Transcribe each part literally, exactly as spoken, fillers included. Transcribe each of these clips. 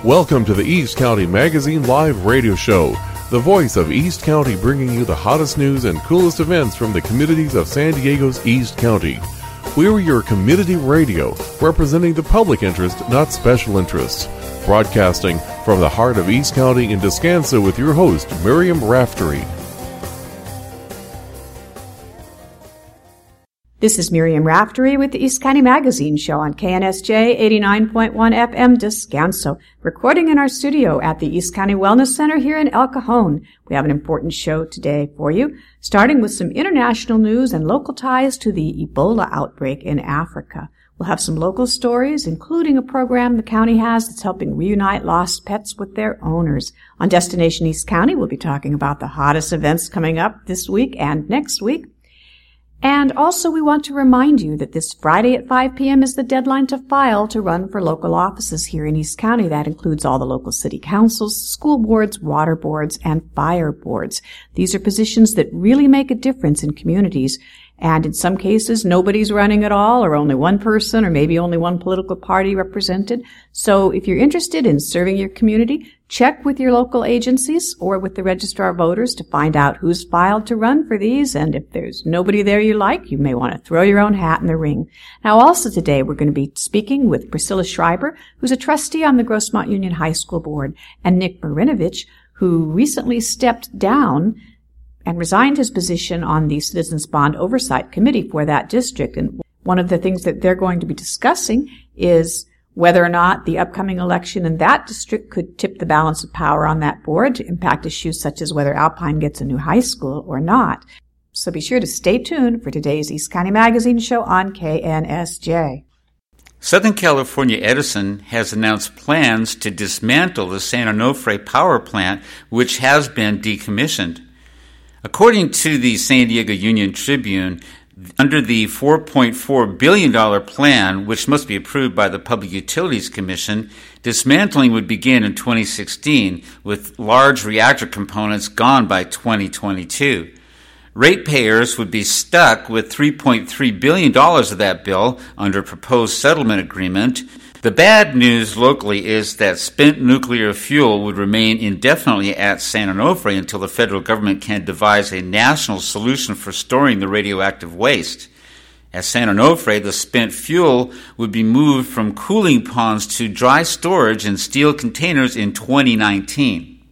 Welcome to the East County Magazine Live Radio Show, the voice of East County, bringing you the hottest news and coolest events from the communities of San Diego's East County. We're your community radio, representing the public interest, not special interests. Broadcasting from the heart of East County in Descanso with your host, Miriam Raftery. This is Miriam Raftery with the East County Magazine Show on K N S J eighty-nine point one F M Descanso, recording in our studio at the East County Wellness Center here in El Cajon. We have an important show today for you, starting with some international news and local ties to the Ebola outbreak in Africa. We'll have some local stories, including a program the county has that's helping reunite lost pets with their owners. On Destination East County, we'll be talking about the hottest events coming up this week and next week. And also, we want to remind you that this Friday at five p.m. is the deadline to file to run for local offices here in East County. That includes all the local city councils, school boards, water boards, and fire boards. These are positions that really make a difference in communities. And in some cases, nobody's running at all, or only one person, or maybe only one political party represented. So if you're interested in serving your community, check with your local agencies or with the Registrar of Voters to find out who's filed to run for these. And if there's nobody there you like, you may want to throw your own hat in the ring. Now, also today, we're going to be speaking with Priscilla Schreiber, who's a trustee on the Grossmont Union High School Board, and Nick Marinovich, who recently stepped down and resigned his position on the Citizens Bond Oversight Committee for that district. And one of the things that they're going to be discussing is whether or not the upcoming election in that district could tip the balance of power on that board to impact issues such as whether Alpine gets a new high school or not. So be sure to stay tuned for today's East County Magazine Show on K N S J. Southern California Edison has announced plans to dismantle the San Onofre power plant, which has been decommissioned. According to the San Diego Union Tribune, under the four point four billion dollars plan, which must be approved by the Public Utilities Commission, dismantling would begin in twenty sixteen, with large reactor components gone by twenty twenty-two. Ratepayers would be stuck with three point three billion dollars of that bill under proposed settlement agreement. The bad news locally is that spent nuclear fuel would remain indefinitely at San Onofre until the federal government can devise a national solution for storing the radioactive waste. At San Onofre, the spent fuel would be moved from cooling ponds to dry storage in steel containers in twenty nineteen.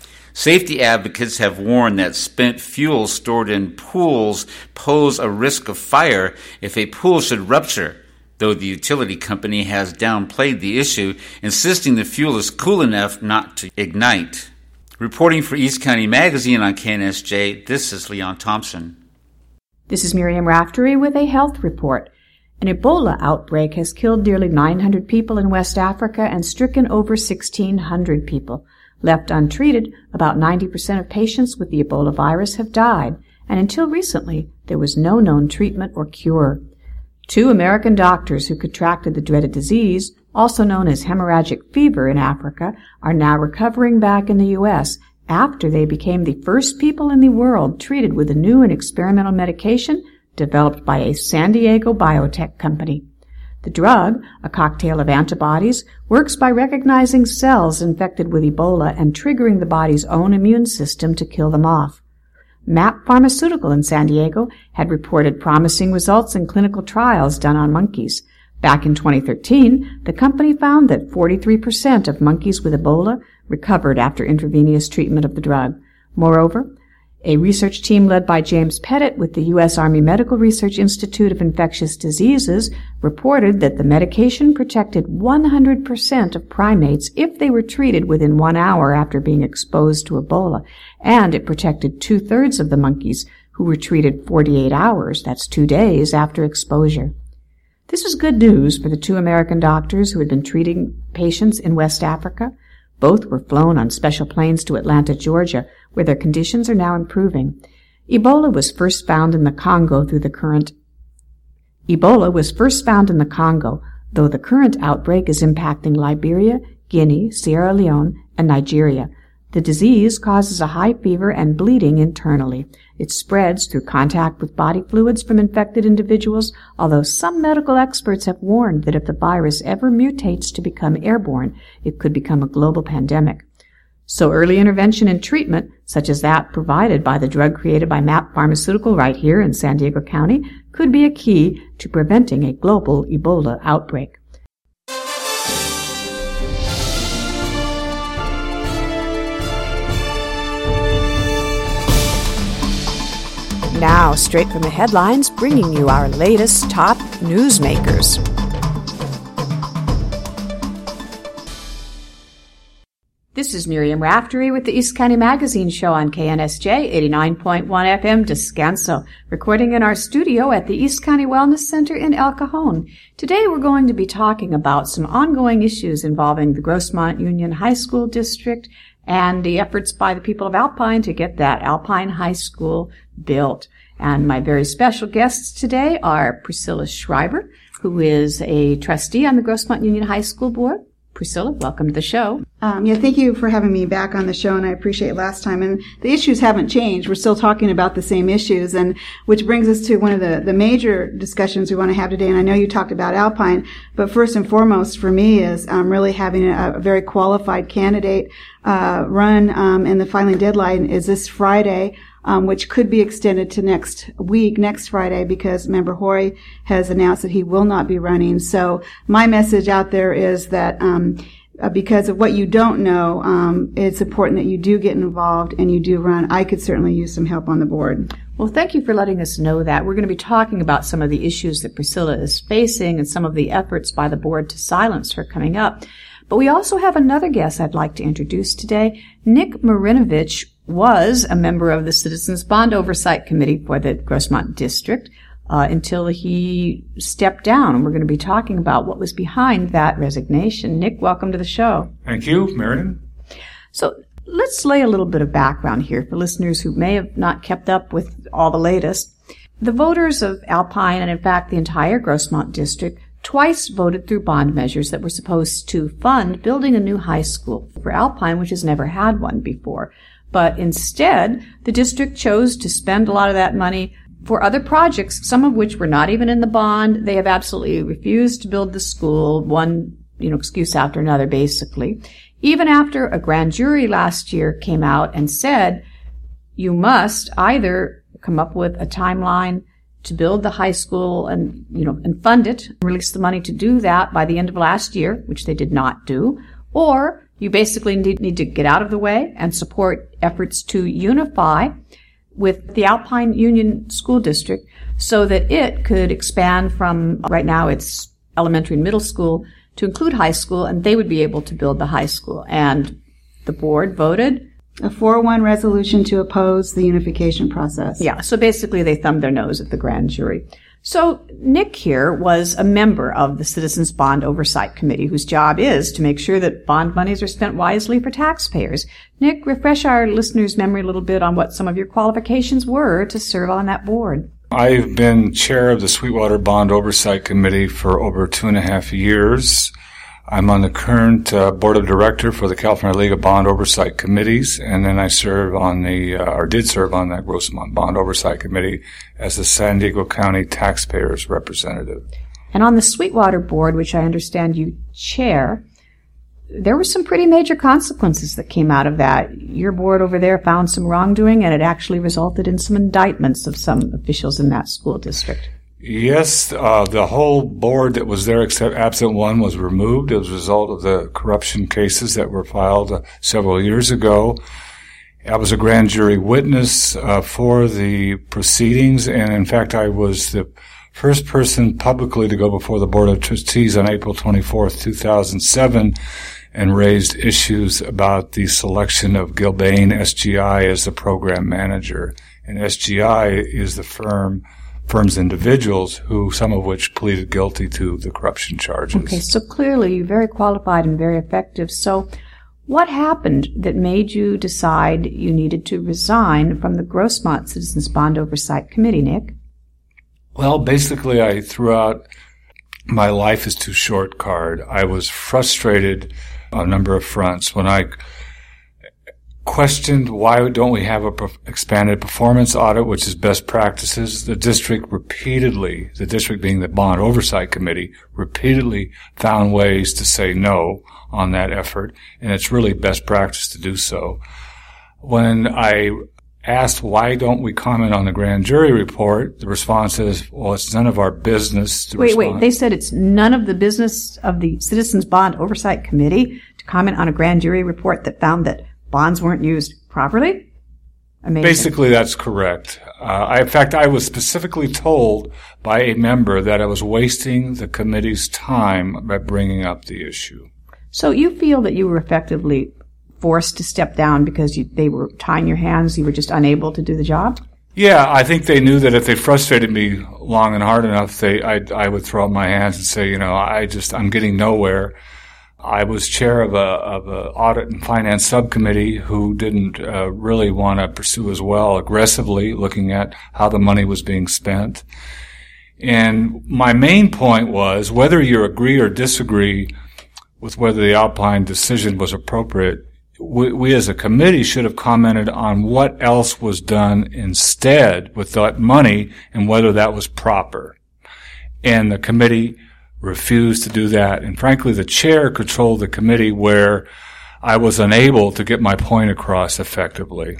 Safety advocates have warned that spent fuel stored in pools pose a risk of fire if a pool should rupture, though the utility company has downplayed the issue, insisting the fuel is cool enough not to ignite. Reporting for East County Magazine on K N S J, this is Leon Thompson. This is Miriam Raftery with a health report. An Ebola outbreak has killed nearly nine hundred people in West Africa and stricken over sixteen hundred people. Left untreated, about ninety percent of patients with the Ebola virus have died, and until recently, there was no known treatment or cure. Two American doctors who contracted the dreaded disease, also known as hemorrhagic fever in Africa, are now recovering back in the U S after they became the first people in the world treated with a new and experimental medication developed by a San Diego biotech company. The drug, a cocktail of antibodies, works by recognizing cells infected with Ebola and triggering the body's own immune system to kill them off. M A P Pharmaceutical in San Diego had reported promising results in clinical trials done on monkeys. Back in twenty thirteen, the company found that forty-three percent of monkeys with Ebola recovered after intravenous treatment of the drug. Moreover, a research team led by James Pettit with the U S Army Medical Research Institute of Infectious Diseases reported that the medication protected one hundred percent of primates if they were treated within one hour after being exposed to Ebola, and it protected two-thirds of the monkeys who were treated forty-eight hours, that's two days, after exposure. This was good news for the two American doctors who had been treating patients in West Africa. Both were flown on special planes to Atlanta, Georgia, where their conditions are now improving. Ebola was first found in the Congo through the current Ebola was first found in the Congo, though the current outbreak is impacting Liberia, Guinea, Sierra Leone, and Nigeria. The disease causes a high fever and bleeding internally. It spreads through contact with body fluids from infected individuals, although some medical experts have warned that if the virus ever mutates to become airborne, it could become a global pandemic. So early intervention and treatment, such as that provided by the drug created by M A P Pharmaceutical right here in San Diego County, could be a key to preventing a global Ebola outbreak. Now, straight from the headlines, bringing you our latest top newsmakers. This is Miriam Raftery with the East County Magazine Show on K N S J eighty-nine point one F M Descanso, recording in our studio at the East County Wellness Center in El Cajon. Today we're going to be talking about some ongoing issues involving the Grossmont Union High School District and the efforts by the people of Alpine to get that Alpine High School built. And my very special guests today are Priscilla Schreiber, who is a trustee on the Grossmont Union High School Board. Priscilla, welcome to the show. Um, yeah, thank you for having me back on the show, and I appreciate last time. And the issues haven't changed. We're still talking about the same issues, and which brings us to one of the, the major discussions we want to have today. And I know you talked about Alpine, but first and foremost for me is um, really having a, a very qualified candidate uh, run, um, and the filing deadline is this Friday. Um, which could be extended to next week, next Friday, because Member Hoy has announced that he will not be running. So my message out there is that um, uh, because of what you don't know, um, it's important that you do get involved and you do run. I could certainly use some help on the board. Well, thank you for letting us know that. We're going to be talking about some of the issues that Priscilla is facing and some of the efforts by the board to silence her coming up. But we also have another guest I'd like to introduce today. Nick Marinovich was a member of the Citizens Bond Oversight Committee for the Grossmont District uh, until he stepped down. And we're going to be talking about what was behind that resignation. Nick, welcome to the show. Thank you, Marion. So let's lay a little bit of background here for listeners who may have not kept up with all the latest. The voters of Alpine, and in fact the entire Grossmont District, twice voted through bond measures that were supposed to fund building a new high school for Alpine, which has never had one before. But instead, the district chose to spend a lot of that money for other projects, some of which were not even in the bond. They have absolutely refused to build the school, one, you know, excuse after another, basically. Even after a grand jury last year came out and said, you must either come up with a timeline to build the high school and, you know, and fund it, release the money to do that by the end of last year, which they did not do, or you basically need, need to get out of the way and support efforts to unify with the Alpine Union School District so that it could expand from, right now it's elementary and middle school, to include high school, and they would be able to build the high school. And the board voted a four one resolution to oppose the unification process. Yeah, so basically they thumbed their nose at the grand jury. So Nick here was a member of the Citizens Bond Oversight Committee, whose job is to make sure that bond monies are spent wisely for taxpayers. Nick, refresh our listeners' memory a little bit on what some of your qualifications were to serve on that board. I've been chair of the Sweetwater Bond Oversight Committee for over two and a half years. I'm on the current uh, board of director for the California League of Bond Oversight Committees, and then I serve on the, uh, or did serve on that Grossmont Bond Oversight Committee as the San Diego County taxpayers representative. And on the Sweetwater board, which I understand you chair, there were some pretty major consequences that came out of that. Your board over there found some wrongdoing, and it actually resulted in some indictments of some officials in that school district. Yes, uh, the whole board that was there except absent one was removed as a result of the corruption cases that were filed uh, several years ago. I was a grand jury witness uh, for the proceedings, and in fact I was the first person publicly to go before the Board of Trustees on April twenty-fourth, two thousand seven, and raised issues about the selection of Gilbane S G I as the program manager. And S G I is the firm firms individuals who, some of which pleaded guilty to the corruption charges. Okay, so clearly you're very qualified and very effective. So what happened that made you decide you needed to resign from the Grossmont Citizens Bond Oversight Committee, Nick? Well, basically I threw out my life is too short card. I was frustrated on a number of fronts. When I questioned why don't we have a pro- expanded performance audit, which is best practices. The district repeatedly, the district being the Bond Oversight Committee, repeatedly found ways to say no on that effort, and it's really best practice to do so. When I asked why don't we comment on the grand jury report, the response is, well, it's none of our business to Wait, respond. wait, they said it's none of the business of the Citizens Bond Oversight Committee to comment on a grand jury report that found that bonds weren't used properly? Amazing. Basically, that's correct. Uh, I, in fact, I was specifically told by a member that I was wasting the committee's time by bringing up the issue. So you feel that you were effectively forced to step down because you, they were tying your hands, you were just unable to do the job? Yeah, I think they knew that if they frustrated me long and hard enough, they I, I would throw up my hands and say, you know, I just, I'm getting nowhere. I was chair of a of a audit and finance subcommittee who didn't uh, really want to pursue as well aggressively looking at how the money was being spent. And my main point was whether you agree or disagree with whether the Alpine decision was appropriate, we, we as a committee should have commented on what else was done instead with that money and whether that was proper. And the committee refused to do that. And frankly, the chair controlled the committee where I was unable to get my point across effectively.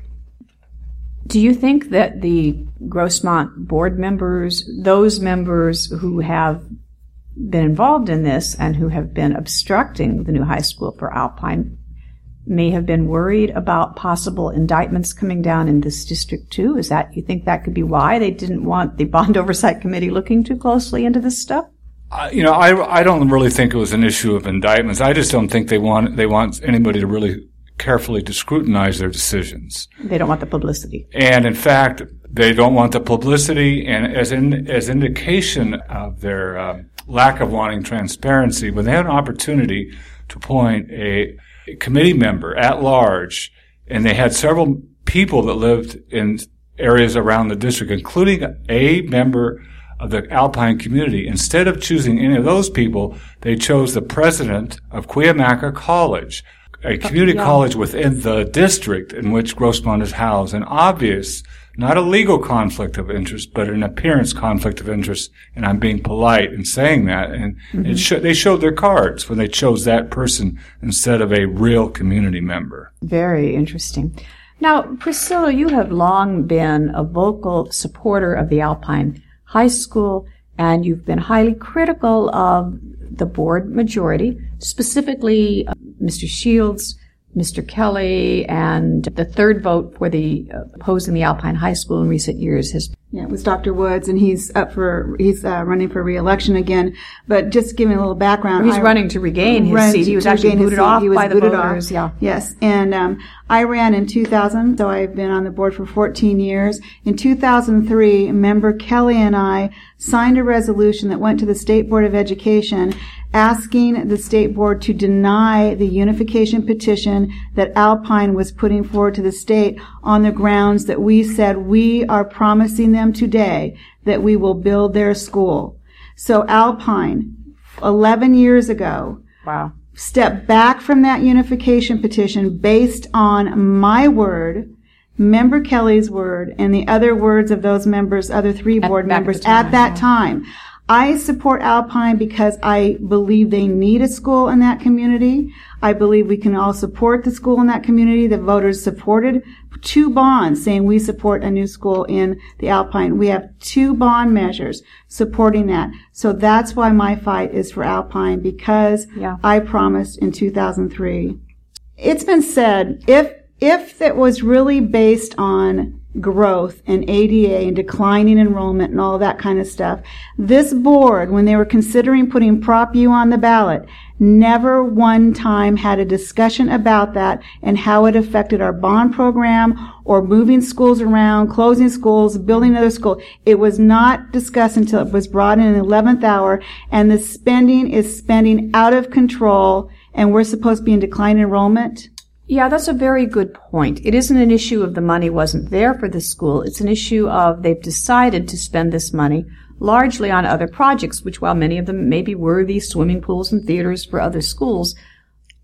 Do you think that the Grossmont board members, those members who have been involved in this and who have been obstructing the new high school for Alpine, may have been worried about possible indictments coming down in this district too? Is that, you think that could be why they didn't want the Bond Oversight Committee looking too closely into this stuff? Uh, you know, I, I don't really think it was an issue of indictments. I just don't think they want they want anybody to really carefully to scrutinize their decisions. They don't want the publicity. And in fact, they don't want the publicity. And as in, as indication of their uh, lack of wanting transparency, when they had an opportunity to appoint a, a committee member at large, and they had several people that lived in areas around the district, including a member of the Alpine community. Instead of choosing any of those people, they chose the president of Cuyamaca College, a community yeah. college within the district in which Grossmont is housed. An obvious, not a legal conflict of interest, but an appearance conflict of interest. And I'm being polite in saying that. And mm-hmm. it sh- they showed their cards when they chose that person instead of a real community member. Very interesting. Now, Priscilla, you have long been a vocal supporter of the Alpine High School, and you've been highly critical of the board majority, specifically uh, Mister Shields, Mister Kelly, and the third vote for the uh, opposing the Alpine High School in recent years has. Yeah, it was Doctor Woods, and he's up for, he's uh, running for re-election again. But just giving a little background. He's I, running to regain his seat. He was actually booted off by the voters. Off. Yeah. Yes. And um, I ran in two thousand, so I've been on the board for fourteen years. In two thousand three, member Kelly and I signed a resolution that went to the State Board of Education asking the state board to deny the unification petition that Alpine was putting forward to the state on the grounds that we said we are promising them today that we will build their school. So Alpine, eleven years ago, wow, stepped back from that unification petition based on my word, Member Kelly's word, and the other words of those members, other three board at, members time, at that yeah. time. I support Alpine because I believe they need a school in that community. I believe we can all support the school in that community. The voters supported two bonds saying we support a new school in the Alpine. We have two bond measures supporting that. So that's why my fight is for Alpine, because yeah. I promised in two thousand three. It's been said, if if it was really based on growth and A D A and declining enrollment and all that kind of stuff, this board, when they were considering putting Prop U on the ballot, never one time had a discussion about that and how it affected our bond program or moving schools around, closing schools, building another school. It was not discussed until it was brought in in the eleventh hour, and the spending is spending out of control, and we're supposed to be in declining enrollment. Yeah, that's a very good point. It isn't an issue of the money wasn't there for the school. It's an issue of they've decided to spend this money largely on other projects, which while many of them may be worthy, swimming pools and theaters for other schools,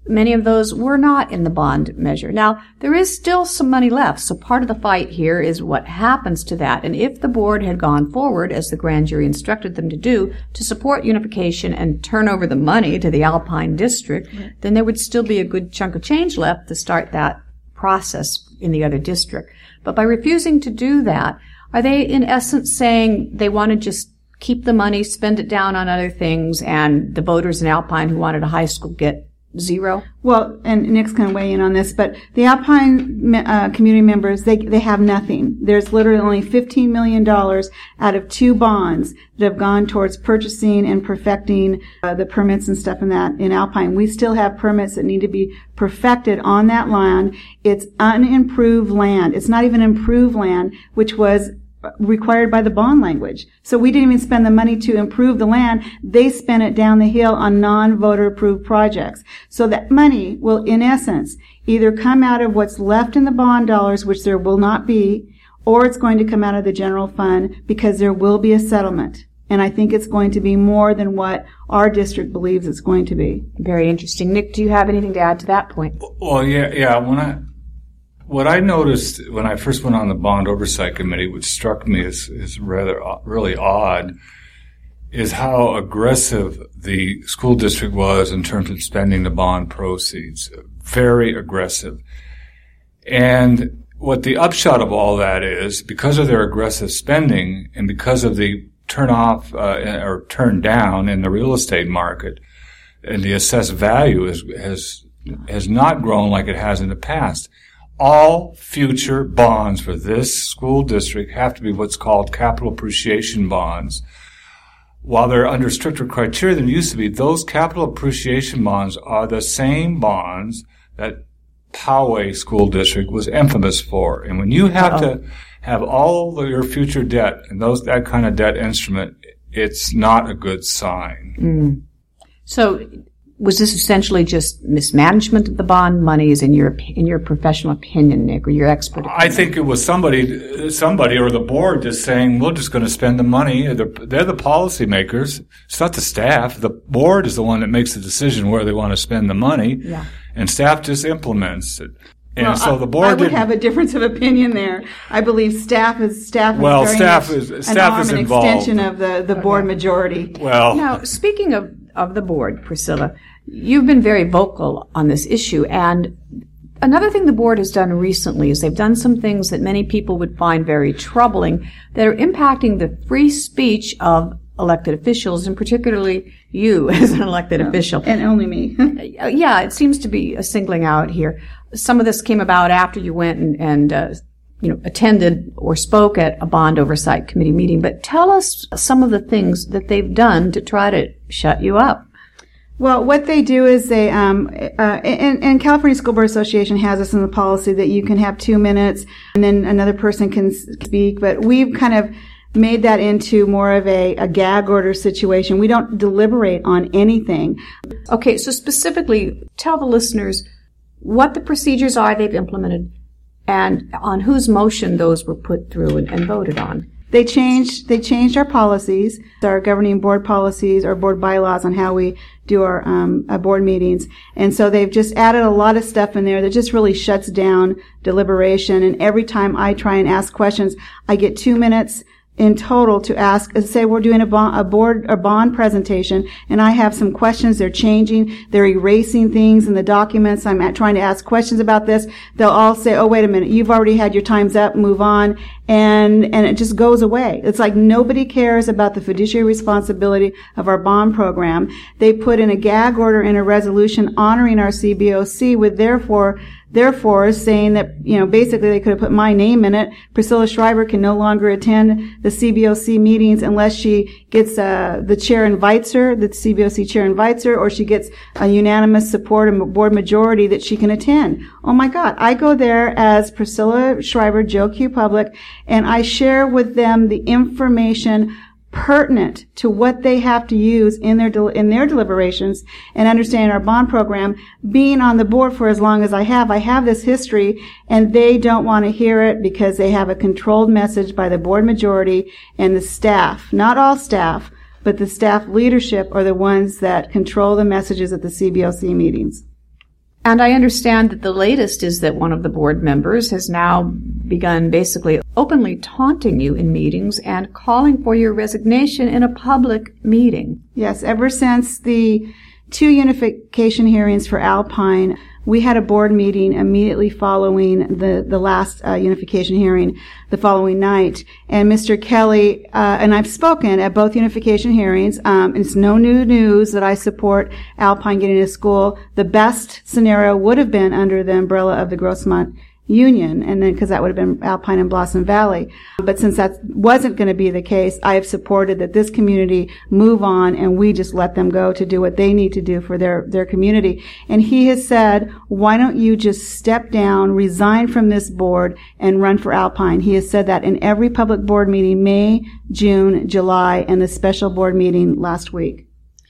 Many of those were not in the bond measure. Now, there is still some money left, so part of the fight here is what happens to that. And if the board had gone forward, as the grand jury instructed them to do, to support unification and turn over the money to the Alpine District, right, then there would still be a good chunk of change left to start that process in the other district. But by refusing to do that, are they in essence saying they want to just keep the money, spend it down on other things, and the voters in Alpine who wanted a high school get zero? Well, and Nick's going to weigh in on this, but the Alpine uh, community members, they they have nothing. There's literally only fifteen million dollars out of two bonds that have gone towards purchasing and perfecting uh, the permits and stuff in that in Alpine. We still have permits that need to be perfected on that land. It's unimproved land. It's not even improved land, which was required by the bond language. So we didn't even spend the money to improve the land. They spent it down the hill on non-voter approved projects. So that money will, in essence, either come out of what's left in the bond dollars, which there will not be, or it's going to come out of the general fund because there will be a settlement. And I think it's going to be more than what our district believes it's going to be. Very interesting. Nick, do you have anything to add to that point? Well, yeah, yeah. When I What I noticed when I first went on the Bond Oversight Committee, which struck me as, as rather really odd, is how aggressive the school district was in terms of spending the bond proceeds. Very aggressive. And what the upshot of all that is, because of their aggressive spending and because of the turn off uh, or turn down in the real estate market, and the assessed value is, has has not grown like it has in the past. All future bonds for this school district have to be what's called capital appreciation bonds. While they're under stricter criteria than used to be, those capital appreciation bonds are the same bonds that Poway School District was infamous for. And when you have Uh-oh. to have all of your future debt and those that kind of debt instrument, it's not a good sign. Mm. So was this essentially just mismanagement of the bond monies in your in your professional opinion, Nick, or your expert opinion? I think it was somebody, somebody or the board just saying, we're just going to spend the money. They're, they're the policymakers. It's not the staff. The board is the one that makes the decision where they want to spend the money. Yeah. And staff just implements it. And well, so the board I would didn't have a difference of opinion there. I believe staff is staff is well, very staff much is an staff arm is and involved. extension of the, the board Okay. majority. Well, now, speaking of, of the board, Priscilla, you've been very vocal on this issue, and another thing the board has done recently is they've done some things that many people would find very troubling that are impacting the free speech of elected officials, and particularly you as an elected Oh, official. and only me. Yeah, it seems to be a singling out here. Some of this came about after you went and, and uh, you know, attended or spoke at a bond oversight committee meeting. But tell us some of the things that they've done to try to shut you up. Well, what they do is they, um, uh, and, and California School Board Association has this in the policy that you can have two minutes and then another person can speak. But we've kind of made that into more of a, a gag order situation. We don't deliberate on anything. Okay, so specifically, tell the listeners what the procedures are they've implemented and on whose motion those were put through and, and voted on. They changed, they changed our policies, our governing board policies, our board bylaws on how we do our, um, our board meetings. And so they've just added a lot of stuff in there that just really shuts down deliberation. And every time I try and ask questions, I get two minutes in total to ask. Say we're doing a bond, a board, a bond presentation, and I have some questions. They're changing, they're erasing things in the documents. I'm at, trying to ask questions about this. They'll all say, "Oh, wait a minute, you've already had your time's up. Move on," and and it just goes away. It's like nobody cares about the fiduciary responsibility of our bond program. They put in a gag order in a resolution honoring our C B O C, with therefore. Therefore, saying that, you know, basically they could have put my name in it. Priscilla Schreiber can no longer attend the C B O C meetings unless she gets, uh, the chair invites her, the C B O C chair invites her, or she gets a unanimous support and board majority that she can attend. Oh my God. I go there as Priscilla Schreiber, Joe Q Public, and I share with them the information pertinent to what they have to use in their del- in their deliberations and understanding our bond program. Being on the board for as long as I have, I have this history, and they don't want to hear it because they have a controlled message by the board majority and the staff. Not all staff, but the staff leadership are the ones that control the messages at the C B O C meetings. And I understand that the latest is that one of the board members has now begun basically openly taunting you in meetings and calling for your resignation in a public meeting. Yes, ever since the two unification hearings for Alpine, we had a board meeting immediately following the, the last uh, unification hearing the following night. And Mister Kelly, uh, and I've spoken at both unification hearings. Um, it's no new news that I support Alpine getting a school. The best scenario would have been under the umbrella of the Grossmont Union, and then because that would have been Alpine and Blossom Valley. But since that wasn't going to be the case, I have supported that this community move on and we just let them go to do what they need to do for their, their community. And he has said, why don't you just step down, resign from this board, and run for Alpine? He has said that in every public board meeting, May, June, July, and the special board meeting last week.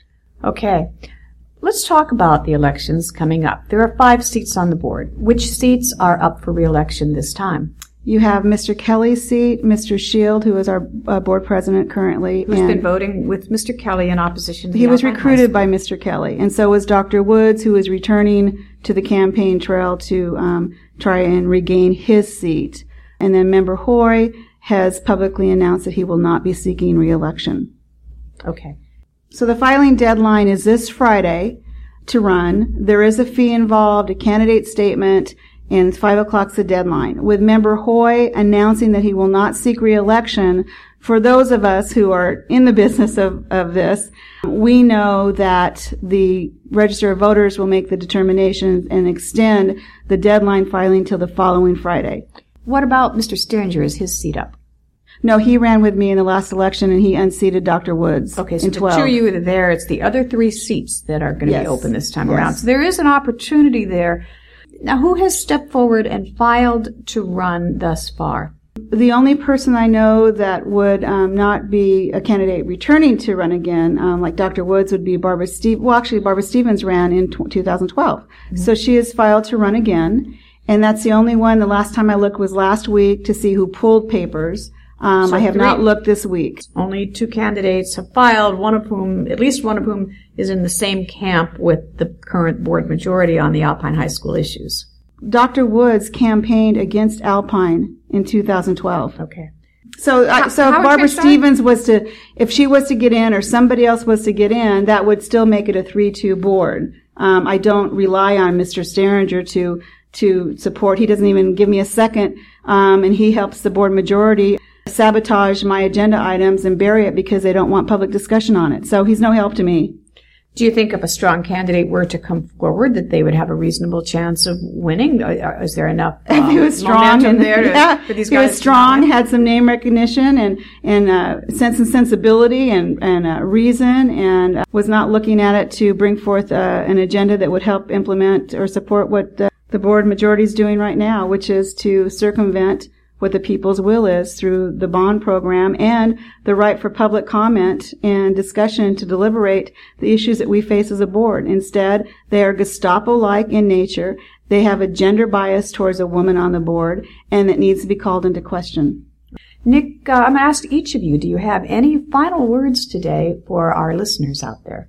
Okay. Let's talk about the elections coming up. There are five seats on the board. Which seats are up for re-election this time? You have Mister Kelly's seat, Mister Shield, who is our uh, board president currently. Who's been voting with Mister Kelly in opposition to He the was Alpine recruited by Mister Kelly. And so was Doctor Woods, who is returning to the campaign trail to um, try and regain his seat. And then Member Hoy has publicly announced that he will not be seeking re-election. Okay. So the filing deadline is this Friday to run. There is a fee involved, a candidate statement, and five o'clock's the deadline. With Member Hoy announcing that he will not seek re-election, for those of us who are in the business of, of this, we know that the Register of Voters will make the determination and extend the deadline filing till the following Friday. What about Mister Steringer? Is his seat up? No, he ran with me in the last election, and he unseated Doctor Woods. Okay, so in the twelve. two of you are there. It's the other three seats that are going to Yes. be open this time Yes. around. So there is an opportunity there. Now, who has stepped forward and filed to run thus far? The only person I know that would um, not be a candidate returning to run again, um, like Doctor Woods, would be Barbara Stevens. Well, actually, Barbara Stevens ran in tw- twenty twelve. Mm-hmm. So she has filed to run again. And that's the only one. The last time I looked was last week to see who pulled papers. Um, So I have three- not looked this week. Only two candidates have filed, one of whom, at least one of whom, is in the same camp with the current board majority on the Alpine High School issues. Doctor Woods campaigned against Alpine in two thousand twelve. Okay. So, How- uh, so how if Barbara entrenched are- Stevens was to, if she was to get in or somebody else was to get in, that would still make it a three two board. Um, I don't rely on Mister Steringer to, to support. He doesn't even give me a second, um, and he helps the board majority sabotage my agenda items and bury it because they don't want public discussion on it. So he's no help to me. Do you think if a strong candidate were to come forward that they would have a reasonable chance of winning? Or is there enough uh, If he was strong momentum and there to, yeah, for these he guys was to strong, win? had some name recognition and and uh, sense and sensibility and and uh, reason, and uh, was not looking at it to bring forth uh, an agenda that would help implement or support what uh, the board majority is doing right now, which is to circumvent what the people's will is through the bond program and the right for public comment and discussion to deliberate the issues that we face as a board. Instead, they are Gestapo-like in nature. They have a gender bias towards a woman on the board, and that needs to be called into question. Nick, uh, I'm going to ask each of you, do you have any final words today for our listeners out there?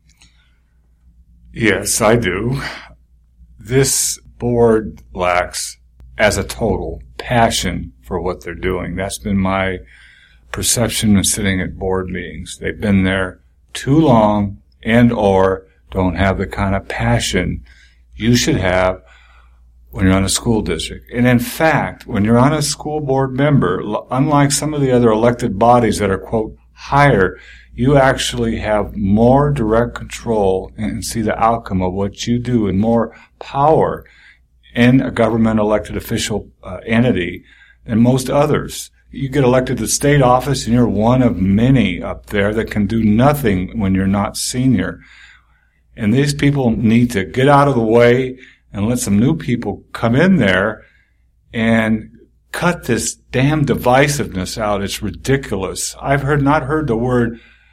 Yes, I do. This board lacks, as a total, passion for what they're doing. That's been my perception of sitting at board meetings. They've been there too long and or don't have the kind of passion you should have when you're on a school district. And in fact, when you're on a school board member, unlike some of the other elected bodies that are, quote, higher, you actually have more direct control and see the outcome of what you do and more power in a government elected official uh, entity than most others. You get elected to state office and you're one of many up there that can do nothing when you're not senior. And these people need to get out of the way and let some new people come in there and cut this damn divisiveness out. It's ridiculous. I've heard not heard the word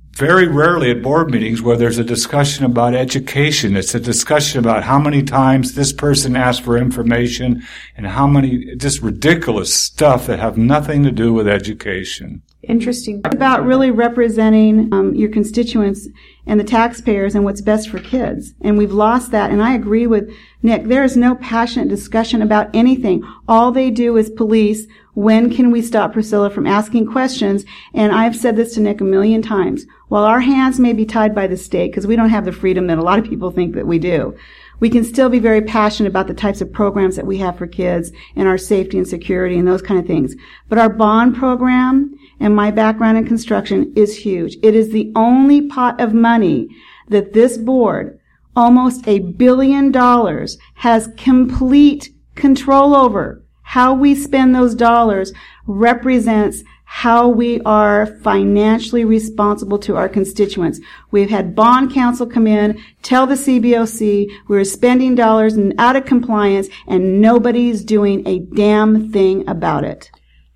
very rarely at board meetings where there's a discussion about education. It's a discussion about how many times this person asked for information and how many just ridiculous stuff that have nothing to do with education. Interesting. It's about really representing um, your constituents and the taxpayers and what's best for kids. And we've lost that. And I agree with Nick. There is no passionate discussion about anything. All they do is police. When can we stop Priscilla from asking questions? And I've said this to Nick a million times. While our hands may be tied by the state, because we don't have the freedom that a lot of people think that we do, we can still be very passionate about the types of programs that we have for kids and our safety and security and those kind of things. But our bond program and my background in construction is huge. It is the only pot of money that this board, almost a billion dollars, has complete control over. How we spend those dollars represents how we are financially responsible to our constituents. We've had bond counsel come in, tell the C B O C we're spending dollars and out of compliance, and nobody's doing a damn thing about it.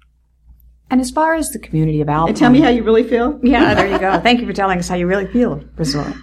And as far as the community of Alpine... And tell me how you really feel. Yeah, there you go. Thank you for telling us how you really feel, Priscilla.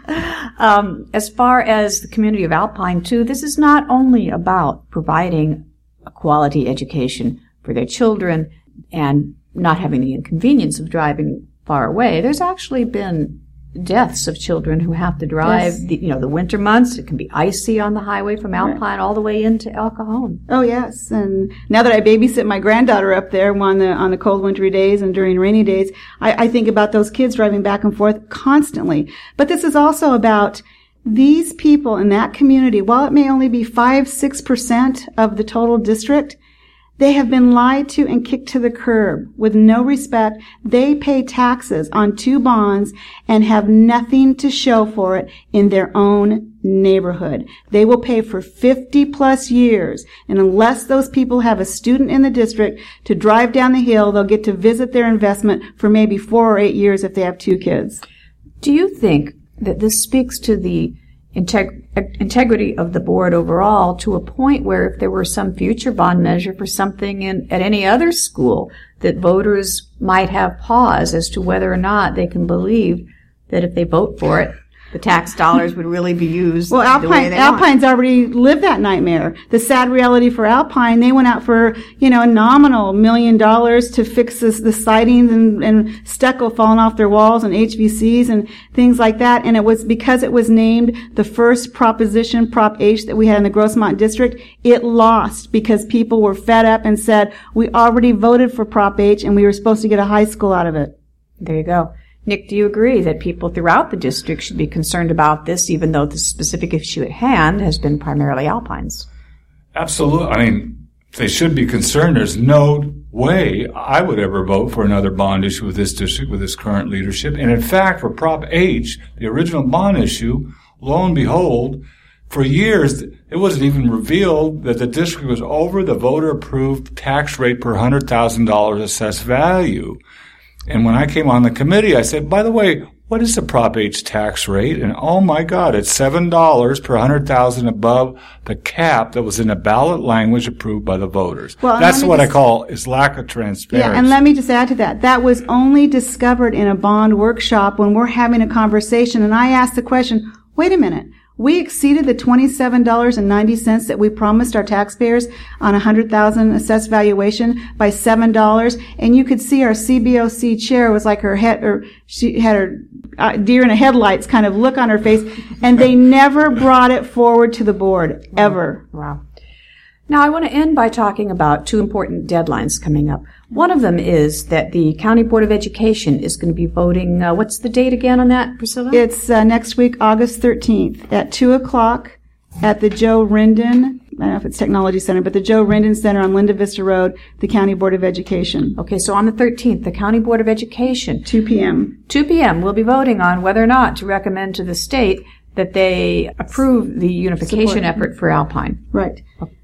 Um, as far as the community of Alpine, too, this is not only about providing a quality education for their children and not having the inconvenience of driving far away. There's actually been deaths of children who have to drive, yes. the, you know, the winter months. It can be icy on the highway from Alpine right. all the way into El Cajon. Oh, yes. And now that I babysit my granddaughter up there on the on the cold wintry days and during rainy days, I, I think about those kids driving back and forth constantly. But this is also about these people in that community. While it may only be five, six percent of the total district, they have been lied to and kicked to the curb with no respect. They pay taxes on two bonds and have nothing to show for it in their own neighborhood. They will pay for fifty plus years. And unless those people have a student in the district to drive down the hill, they'll get to visit their investment for maybe four or eight years if they have two kids. Do you think that this speaks to the integ- integrity of the board overall to a point where if there were some future bond measure for something in, at any other school, that voters might have pause as to whether or not they can believe that if they vote for it, the tax dollars would really be used well, Alpine, the way they Alpine's want. already lived that nightmare. The sad reality for Alpine, they went out for, you know, a nominal million dollars to fix this, the sidings and, and stucco falling off their walls and H V Cs and things like that. And it was because it was named the first proposition, Prop H, that we had in the Grossmont district. It lost because people were fed up and said, we already voted for Prop H and we were supposed to get a high school out of it. There you go. Nick, do you agree that people throughout the district should be concerned about this, even though the specific issue at hand has been primarily Alpine's? Absolutely. I mean, they should be concerned. There's no way I would ever vote for another bond issue with this district, with this current leadership. And in fact, for Prop H, the original bond issue, lo and behold, for years, it wasn't even revealed that the district was over the voter-approved tax rate per one hundred thousand dollars assessed value. And when I came on the committee, I said, by the way, what is the Prop H tax rate? And oh my God, it's seven dollars per one hundred thousand above the cap that was in the ballot language approved by the voters. Well, that's what just, I call is lack of transparency. Yeah, and let me just add to that. That was only discovered in a bond workshop when we're having a conversation. And I asked the question, wait a minute. We exceeded the twenty-seven dollars and ninety cents that we promised our taxpayers on a one hundred thousand dollars assessed valuation by seven dollars. And you could see our C B O C chair was like her head, or she had her uh, deer in the headlights kind of look on her face. And they never brought it forward to the board, ever. Wow. Now, I want to end by talking about two important deadlines coming up. One of them is that the County Board of Education is going to be voting. Uh, what's the date again on that, Priscilla? It's uh, next week, August thirteenth, at two o'clock at the Joe Rendon, I don't know if it's Technology Center, but the Joe Rendon Center on Linda Vista Road, the County Board of Education. Okay, so on the thirteenth, the County Board of Education. two p.m. two p.m. We'll be voting on whether or not to recommend to the state that they approve the unification Support. effort for Alpine. Right.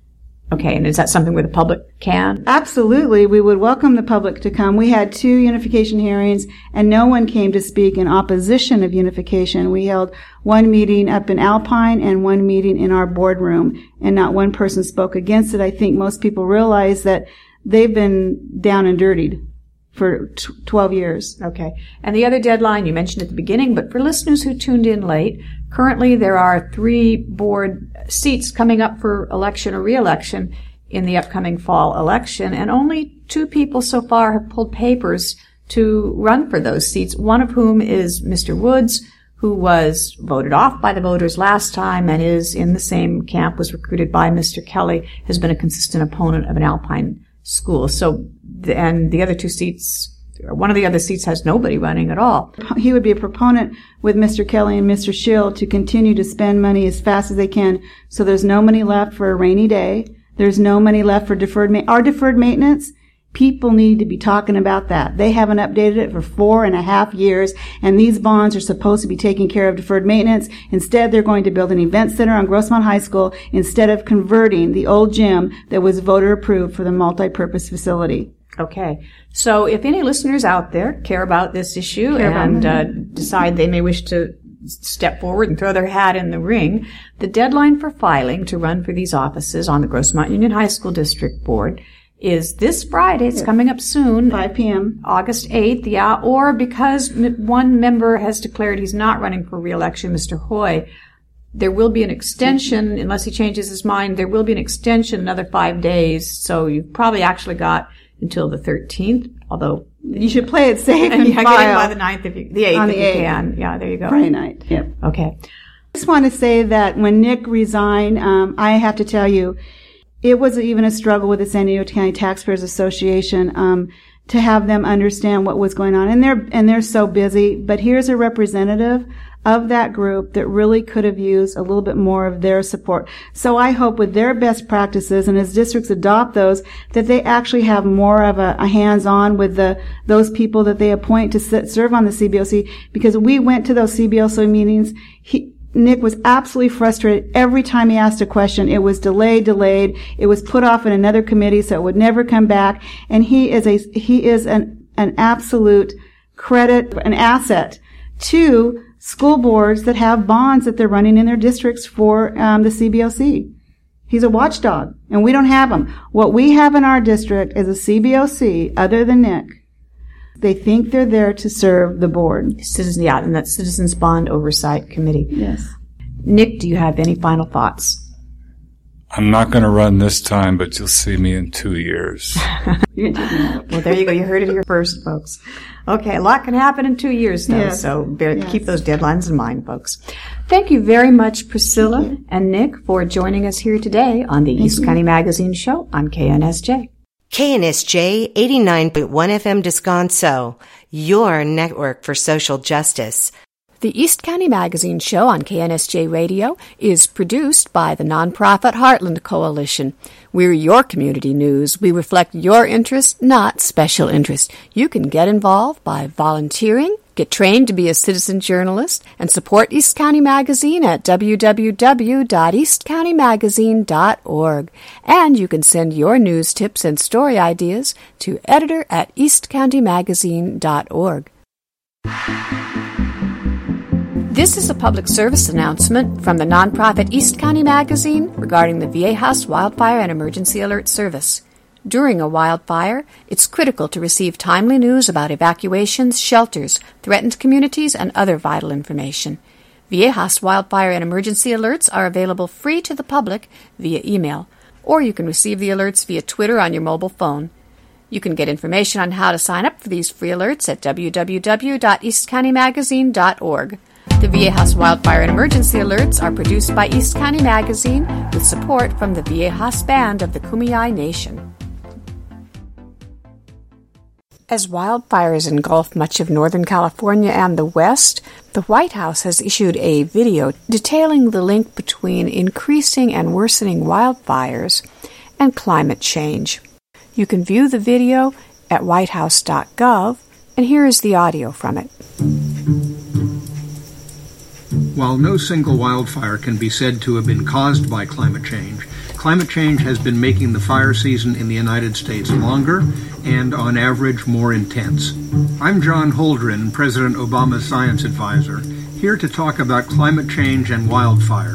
Okay, and is that something where the public can? Absolutely. We would welcome the public to come. We had two unification hearings, and no one came to speak in opposition of unification. We held one meeting up in Alpine and one meeting in our boardroom, and not one person spoke against it. I think most people realize that they've been down and dirtied for t- twelve years. Okay. And the other deadline you mentioned at the beginning, but for listeners who tuned in late, currently there are three board seats coming up for election or re-election in the upcoming fall election, and only two people so far have pulled papers to run for those seats, one of whom is Mister Woods, who was voted off by the voters last time and is in the same camp, was recruited by Mister Kelly, has been a consistent opponent of an Alpine school. So, and the other two seats, one of the other seats has nobody running at all. He would be a proponent with Mister Kelly and Mister Schill to continue to spend money as fast as they can, so there's no money left for a rainy day. There's no money left for deferred ma- our deferred maintenance. People need to be talking about that. They haven't updated it for four and a half years, and these bonds are supposed to be taking care of deferred maintenance. Instead, they're going to build an event center on Grossmont High School instead of converting the old gym that was voter approved for the multi-purpose facility. Okay. So if any listeners out there care about this issue Care and about uh, decide they may wish to step forward and throw their hat in the ring, the deadline for filing to run for these offices on the Grossmont Union High School District Board is this Friday. It's coming up soon. five p.m. August eighth, yeah. Or because m- one member has declared he's not running for re-election, Mister Hoy, there will be an extension, unless he changes his mind, there will be an extension another five days. So you've probably actually got until the thirteenth, although You should play it safe and yeah, file. get in by the ninth, if you, the eighth On if the you eighth. can. Yeah, there you go. Friday night. Yep. Okay. I just want to say that when Nick resigned, um, I have to tell you, it was even a struggle with the San Diego County Taxpayers Association um, to have them understand what was going on. And they're and they're so busy. But here's a representative of that group that really could have used a little bit more of their support. So I hope with their best practices and as districts adopt those, that they actually have more of a, a hands-on with the those people that they appoint to sit, serve on the C B O C. Because we went to those C B O C meetings, he, Nick was absolutely frustrated every time he asked a question. It was delayed, delayed. It was put off in another committee, so it would never come back. And he is a he is an an absolute credit, an asset to school boards that have bonds that they're running in their districts for um, the C B O C. He's a watchdog, and we don't have him. What we have in our district is a C B O C, other than Nick. They think they're there to serve the board. Citizen, yeah, and that's Citizens Bond Oversight Committee. Yes. Nick, do you have any final thoughts? I'm not going to run this time, but you'll see me in two years. You're gonna take me out. Well, there you go. You heard it here first, folks. Okay, a lot can happen in two years, though, Yes. so bear, Yes. keep those deadlines in mind, folks. Thank you very much, Priscilla and Nick, for joining us here today on the East County Magazine Show on K N S J. K N S J eighty-nine point one F M Descanso, your network for social justice. The East County Magazine Show on K N S J Radio is produced by the nonprofit Heartland Coalition. We're your community news. We reflect your interests, not special interest. You can get involved by volunteering, get trained to be a citizen journalist, and support East County Magazine at w w w dot east county magazine dot org. And you can send your news tips and story ideas to editor at east county magazine dot org. This is a public service announcement from the nonprofit East County Magazine regarding the Viejas Wildfire and Emergency Alert Service. During a wildfire, it's critical to receive timely news about evacuations, shelters, threatened communities, and other vital information. Viejas Wildfire and Emergency Alerts are available free to the public via email, or you can receive the alerts via Twitter on your mobile phone. You can get information on how to sign up for these free alerts at w w w dot east county magazine dot org. The Viejas Wildfire and Emergency Alerts are produced by East County Magazine with support from the Viejas Band of the Kumeyaay Nation. As wildfires engulf much of Northern California and the West, the White House has issued a video detailing the link between increasing and worsening wildfires and climate change. You can view the video at white house dot gov, and here is the audio from it. While no single wildfire can be said to have been caused by climate change, climate change has been making the fire season in the United States longer and, on average, more intense. I'm John Holdren, President Obama's science advisor, here to talk about climate change and wildfires,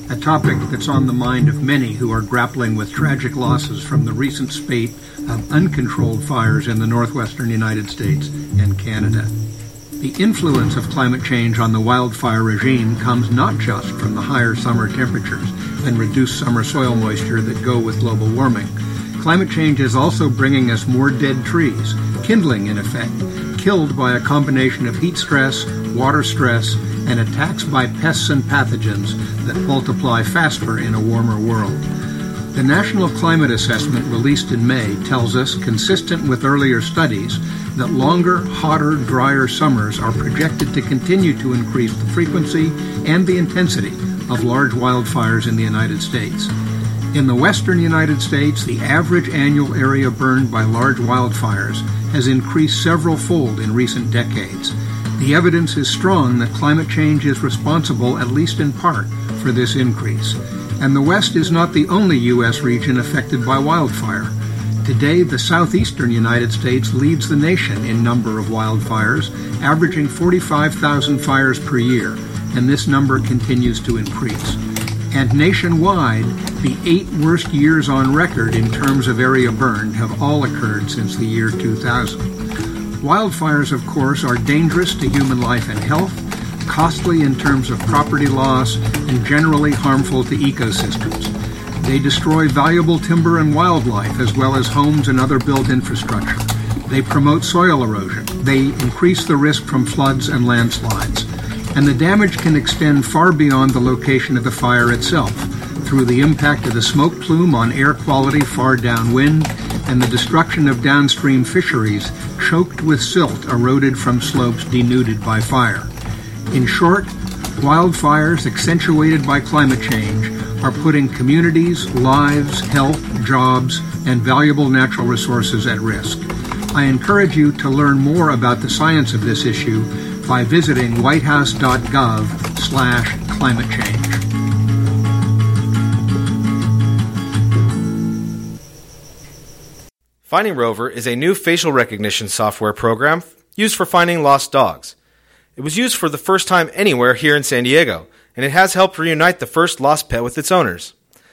a topic that's on the mind of many who are grappling with tragic losses from the recent spate of uncontrolled fires in the northwestern United States and Canada. The influence of climate change on the wildfire regime comes not just from the higher summer temperatures and reduced summer soil moisture that go with global warming. Climate change is also bringing us more dead trees, kindling in effect, killed by a combination of heat stress, water stress, and attacks by pests and pathogens that multiply faster in a warmer world. The National Climate Assessment released in May tells us, consistent with earlier studies, that longer, hotter, drier summers are projected to continue to increase the frequency and the intensity of large wildfires in the United States. In the western United States, the average annual area burned by large wildfires has increased several-fold in recent decades. The evidence is strong that climate change is responsible, at least in part, for this increase. And the West is not the only U S region affected by wildfire. Today, the southeastern United States leads the nation in number of wildfires, averaging forty-five thousand fires per year, and this number continues to increase. And nationwide, the eight worst years on record in terms of area burned have all occurred since the year two thousand. Wildfires, of course, are dangerous to human life and health, costly in terms of property loss, and generally harmful to ecosystems. They destroy valuable timber and wildlife, as well as homes and other built infrastructure. They promote soil erosion. They increase the risk from floods and landslides. And the damage can extend far beyond the location of the fire itself, through the impact of the smoke plume on air quality far downwind, and the destruction of downstream fisheries choked with silt eroded from slopes denuded by fire. In short, wildfires accentuated by climate change are putting communities, lives, health, jobs, and valuable natural resources at risk. I encourage you to learn more about the science of this issue by visiting whitehouse.gov slash climate change. Finding Rover is a new facial recognition software program used for finding lost dogs. It was used for the first time anywhere here in San Diego, and it has helped reunite the first lost pet with its owners.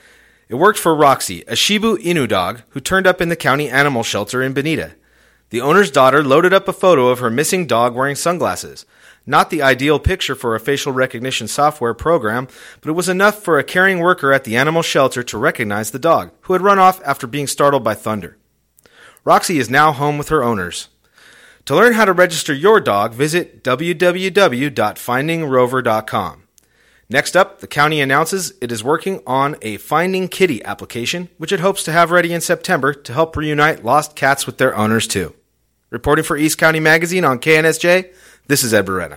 It worked for Roxy, a Shiba Inu dog who turned up in the county animal shelter in Bonita. The owner's daughter loaded up a photo of her missing dog wearing sunglasses. Not the ideal picture for a facial recognition software program, but it was enough for a caring worker at the animal shelter to recognize the dog, who had run off after being startled by thunder. Roxy is now home with her owners. To learn how to register your dog, visit w w w dot finding rover dot com. Next up, the county announces it is working on a Finding Kitty application, which it hopes to have ready in September to help reunite lost cats with their owners too. Reporting for East County Magazine on K N S J, this is Ed Beretta.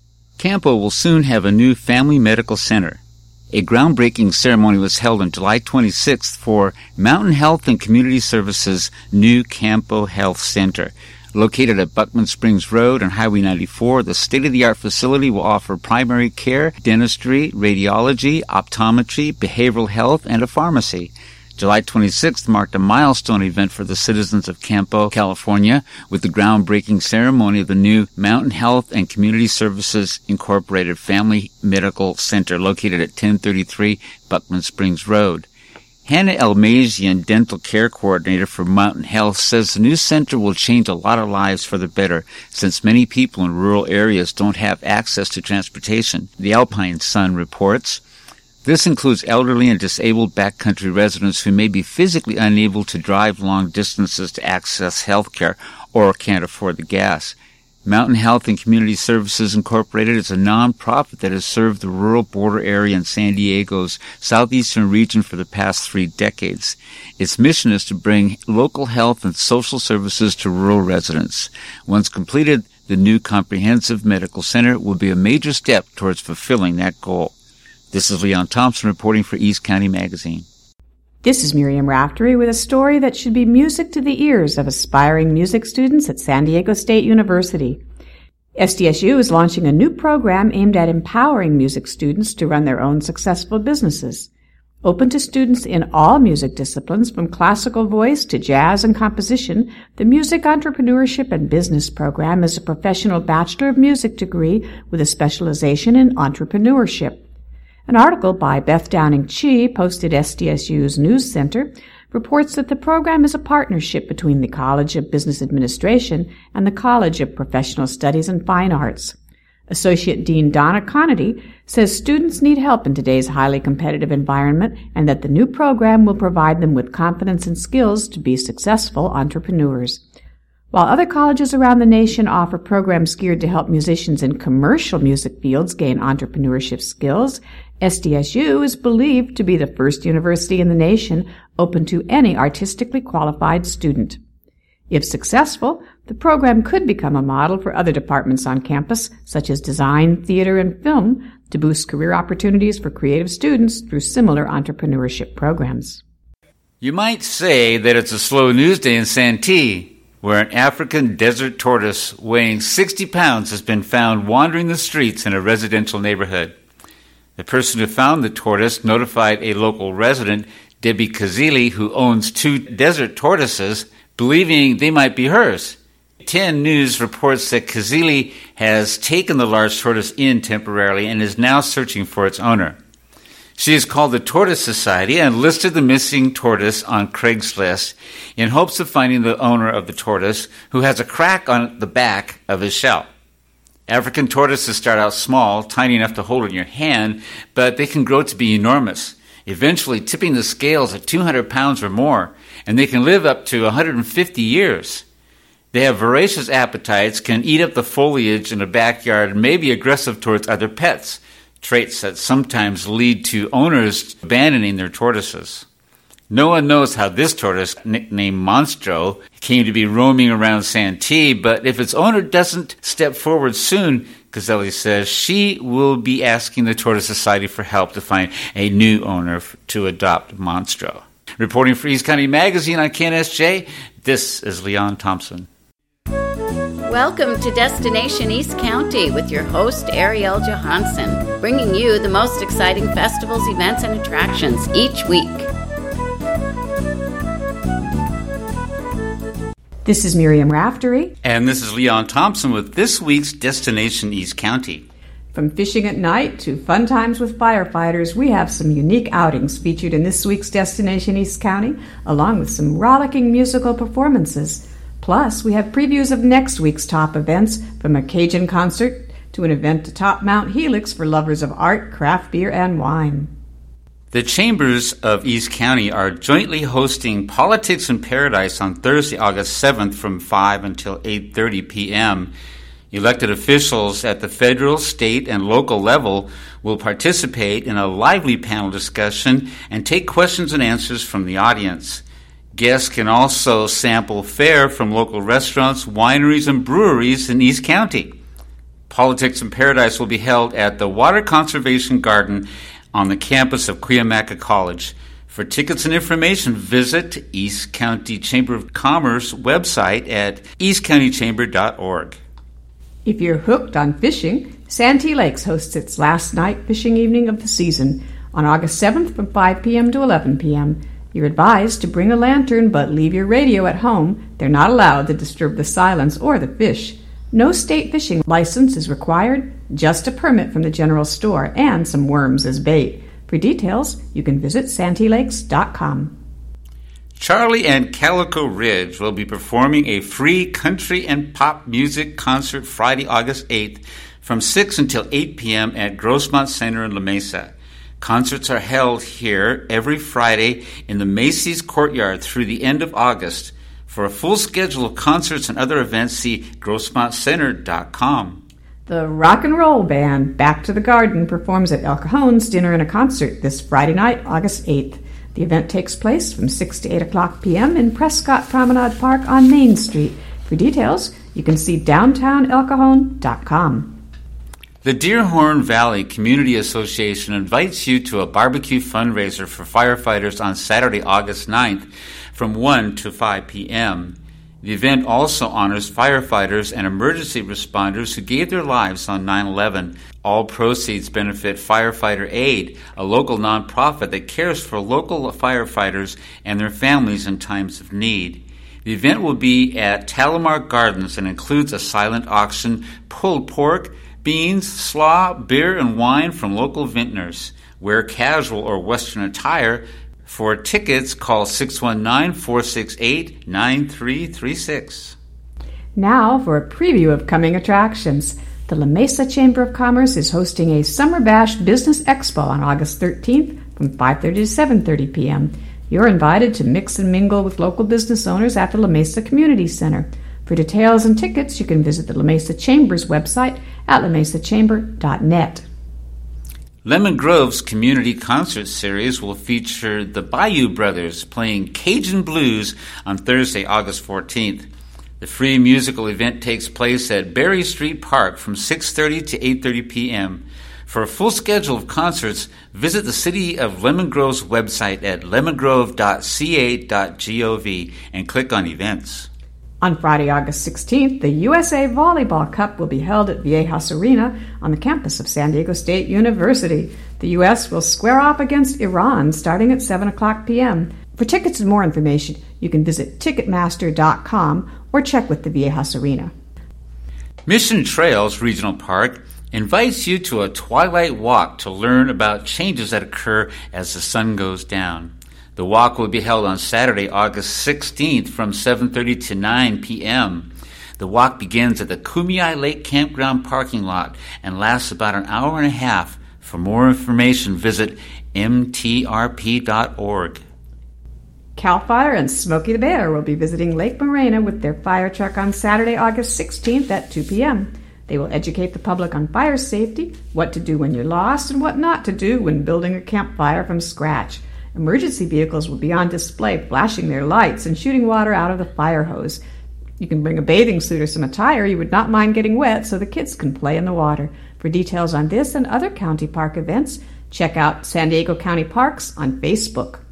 Campo will soon have a new family medical center. A groundbreaking ceremony was held on July twenty-sixth for Mountain Health and Community Services' new Campo Health Center. Located at Buckman Springs Road on Highway ninety-four, the state-of-the-art facility will offer primary care, dentistry, radiology, optometry, behavioral health, and a pharmacy. July twenty-sixth marked a milestone event for the citizens of Campo, California, with the groundbreaking ceremony of the new Mountain Health and Community Services Incorporated Family Medical Center located at ten thirty-three Buckman Springs Road. Hannah Elmazian, dental care coordinator for Mountain Health, says the new center will change a lot of lives for the better, since many people in rural areas don't have access to transportation. The Alpine Sun reports, this includes elderly and disabled backcountry residents who may be physically unable to drive long distances to access health care or can't afford the gas. Mountain Health and Community Services Incorporated is a non-profit that has served the rural border area in San Diego's southeastern region for the past three decades. Its mission is to bring local health and social services to rural residents. Once completed, the new comprehensive medical center will be a major step towards fulfilling that goal. This is Leon Thompson reporting for East County Magazine. This is Miriam Raftery with a story that should be music to the ears of aspiring music students at San Diego State University. S D S U is launching a new program aimed at empowering music students to run their own successful businesses. Open to students in all music disciplines, from classical voice to jazz and composition, the Music Entrepreneurship and Business program is a professional Bachelor of Music degree with a specialization in entrepreneurship. An article by Beth Downing Chi, posted S D S U's News Center, reports that the program is a partnership between the College of Business Administration and the College of Professional Studies and Fine Arts. Associate Dean Donna Conity says students need help in today's highly competitive environment and that the new program will provide them with confidence and skills to be successful entrepreneurs. While other colleges around the nation offer programs geared to help musicians in commercial music fields gain entrepreneurship skills, S D S U is believed to be the first university in the nation open to any artistically qualified student. If successful, the program could become a model for other departments on campus, such as design, theater, and film, to boost career opportunities for creative students through similar entrepreneurship programs. You might say that it's a slow news day in Santee, where an African desert tortoise weighing sixty pounds has been found wandering the streets in a residential neighborhood. The person who found the tortoise notified a local resident, Debbie Kazili, who owns two desert tortoises, believing they might be hers. ten News reports that Kazili has taken the large tortoise in temporarily and is now searching for its owner. She has called the Tortoise Society and listed the missing tortoise on Craigslist in hopes of finding the owner of the tortoise, who has a crack on the back of his shell. African tortoises start out small, tiny enough to hold in your hand, but they can grow to be enormous, eventually tipping the scales at two hundred pounds or more, and they can live up to one hundred fifty years. They have voracious appetites, can eat up the foliage in a backyard, and may be aggressive towards other pets, traits that sometimes lead to owners abandoning their tortoises. No one knows how this tortoise, nicknamed Monstro, came to be roaming around Santee, but if its owner doesn't step forward soon, Kazeli says, she will be asking the Tortoise Society for help to find a new owner to adopt Monstro. Reporting for East County Magazine on K N S J, this is Leon Thompson. Welcome to Destination East County with your host, Ariel Johansson, bringing you the most exciting festivals, events, and attractions each week. This is Miriam Raftery. And this is Leon Thompson with this week's Destination East County. From fishing at night to fun times with firefighters, we have some unique outings featured in this week's Destination East County, along with some rollicking musical performances. Plus, we have previews of next week's top events, from a Cajun concert to an event atop Mount Helix for lovers of art, craft beer, and wine. The Chambers of East County are jointly hosting Politics in Paradise on Thursday, August seventh from five until eight thirty p.m. Elected officials at the federal, state, and local level will participate in a lively panel discussion and take questions and answers from the audience. Guests can also sample fare from local restaurants, wineries, and breweries in East County. Politics in Paradise will be held at the Water Conservation Garden on the campus of Cuyamaca College. For tickets and information, visit East County Chamber of Commerce website at east county chamber dot org. If you're hooked on fishing, Santee Lakes hosts its last night fishing evening of the season on August seventh from five p.m. to eleven p.m. You're advised to bring a lantern, but leave your radio at home. They're not allowed to disturb the silence or the fish. No state fishing license is required, just a permit from the general store and some worms as bait. For details, you can visit santee lakes dot com. Charlie and Calico Ridge will be performing a free country and pop music concert Friday, August eighth from six until eight p.m. at Grossmont Center in La Mesa. Concerts are held here every Friday in the Macy's Courtyard through the end of August. For a full schedule of concerts and other events, see grossmont center dot com. The rock and roll band Back to the Garden performs at El Cajon's Dinner and a Concert this Friday night, August eighth. The event takes place from six to eight o'clock p.m. in Prescott Promenade Park on Main Street. For details, you can see downtown el cajon dot com. The Deerhorn Valley Community Association invites you to a barbecue fundraiser for firefighters on Saturday, August ninth from one to five p.m. The event also honors firefighters and emergency responders who gave their lives on nine eleven. All proceeds benefit Firefighter Aid, a local nonprofit that cares for local firefighters and their families in times of need. The event will be at Talamar Gardens and includes a silent auction, pulled pork, beans, slaw, beer, and wine from local vintners. Wear casual or Western attire. For tickets, call six one nine, four six eight, nine three three six. Now for a preview of coming attractions. The La Mesa Chamber of Commerce is hosting a Summer Bash Business Expo on August thirteenth from five thirty to seven thirty p.m. You're invited to mix and mingle with local business owners at the La Mesa Community Center. For details and tickets, you can visit the La Mesa Chamber's website at la mesa chamber dot net. Lemon Grove's community concert series will feature the Bayou Brothers playing Cajun Blues on Thursday, August fourteenth. The free musical event takes place at Berry Street Park from six thirty to eight thirty p.m. For a full schedule of concerts, visit the City of Lemon Grove's website at lemon grove dot c a dot gov and click on Events. On Friday, August sixteenth, the U S A Volleyball Cup will be held at Viejas Arena on the campus of San Diego State University. The U S will square off against Iran starting at seven o'clock p.m. For tickets and more information, you can visit ticketmaster dot com or check with the Viejas Arena. Mission Trails Regional Park invites you to a twilight walk to learn about changes that occur as the sun goes down. The walk will be held on Saturday, August sixteenth from seven thirty to nine p.m. The walk begins at the Kumeyaay Lake Campground parking lot and lasts about an hour and a half. For more information, visit m t r p dot org. CAL FIRE and Smokey the Bear will be visiting Lake Morena with their fire truck on Saturday, August sixteenth at two p.m. They will educate the public on fire safety, what to do when you're lost, and what not to do when building a campfire from scratch. Emergency vehicles will be on display, flashing their lights and shooting water out of the fire hose. You can bring a bathing suit or some attire you would not mind getting wet so the kids can play in the water. For details on this and other county park events, check out San Diego County Parks on Facebook.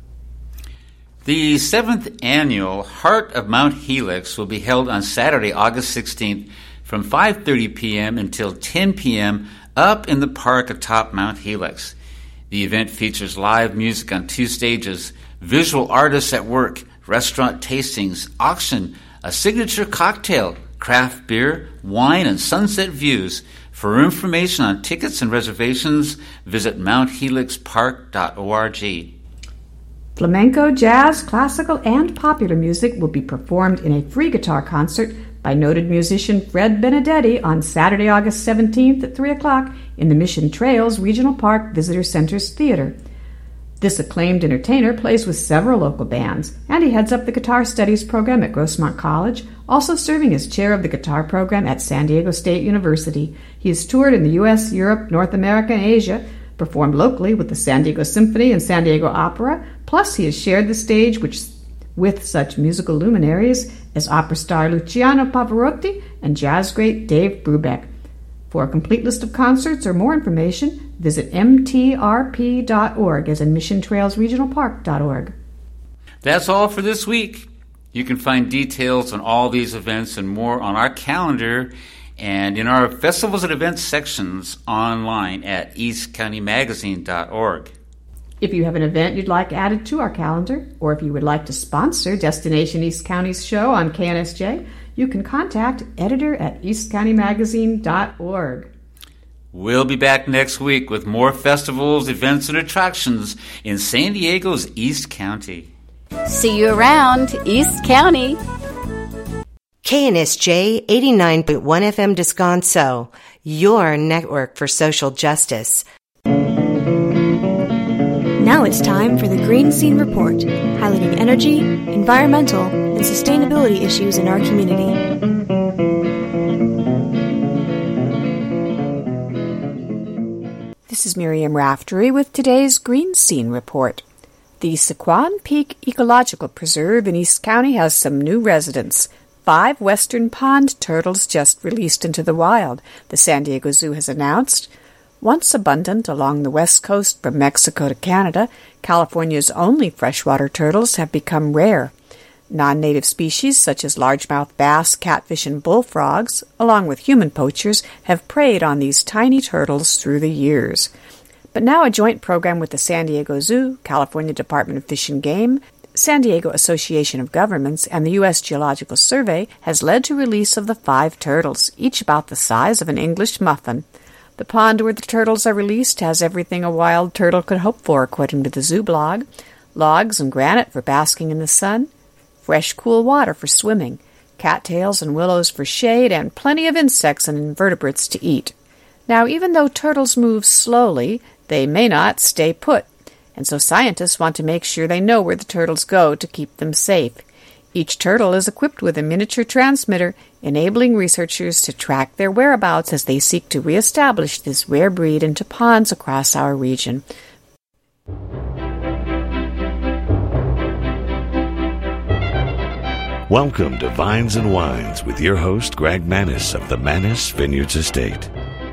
The seventh annual Heart of Mount Helix will be held on Saturday, August sixteenth from five thirty p.m. until ten p.m. up in the park atop Mount Helix. The event features live music on two stages, visual artists at work, restaurant tastings, auction, a signature cocktail, craft beer, wine, and sunset views. For information on tickets and reservations, visit mount helix park dot org. Flamenco, jazz, classical, and popular music will be performed in a free guitar concert by noted musician Fred Benedetti on Saturday, August seventeenth at three o'clock in the Mission Trails Regional Park Visitor Center's Theater. This acclaimed entertainer plays with several local bands, and he heads up the Guitar Studies program at Grossmont College, also serving as chair of the guitar program at San Diego State University. He has toured in the U S, Europe, North America, and Asia, performed locally with the San Diego Symphony and San Diego Opera, plus he has shared the stage which, with such musical luminaries as opera star Luciano Pavarotti and jazz great Dave Brubeck. For a complete list of concerts or more information, visit m t r p dot org, as in mission trails regional park dot org. That's all for this week. You can find details on all these events and more on our calendar and in our festivals and events sections online at east county magazine dot org. If you have an event you'd like added to our calendar, or if you would like to sponsor Destination East County's show on K N S J, you can contact editor at east county magazine dot org. We'll be back next week with more festivals, events, and attractions in San Diego's East County. See you around East County. K N S J eighty-nine point one F M Descanso, your network for social justice. Now it's time for the Green Scene Report, highlighting energy, environmental, and sustainability issues in our community. This is Miriam Raftery with today's Green Scene Report. The Sequan Peak Ecological Preserve in East County has some new residents. Five western pond turtles just released into the wild, the San Diego Zoo has announced. Once abundant along the west coast from Mexico to Canada, California's only freshwater turtles have become rare. Non-native species such as largemouth bass, catfish, and bullfrogs, along with human poachers, have preyed on these tiny turtles through the years. But now a joint program with the San Diego Zoo, California Department of Fish and Game, San Diego Association of Governments, and the U S Geological Survey has led to release of the five turtles, each about the size of an English muffin. The pond where the turtles are released has everything a wild turtle could hope for, according to the zoo blog. Logs and granite for basking in the sun, fresh, cool water for swimming, cattails and willows for shade, and plenty of insects and invertebrates to eat. Now, even though turtles move slowly, they may not stay put, and so scientists want to make sure they know where the turtles go to keep them safe. Each turtle is equipped with a miniature transmitter, enabling researchers to track their whereabouts as they seek to reestablish this rare breed into ponds across our region. Welcome to Vines and Wines with your host, Greg Manis of the Manis Vineyards Estate.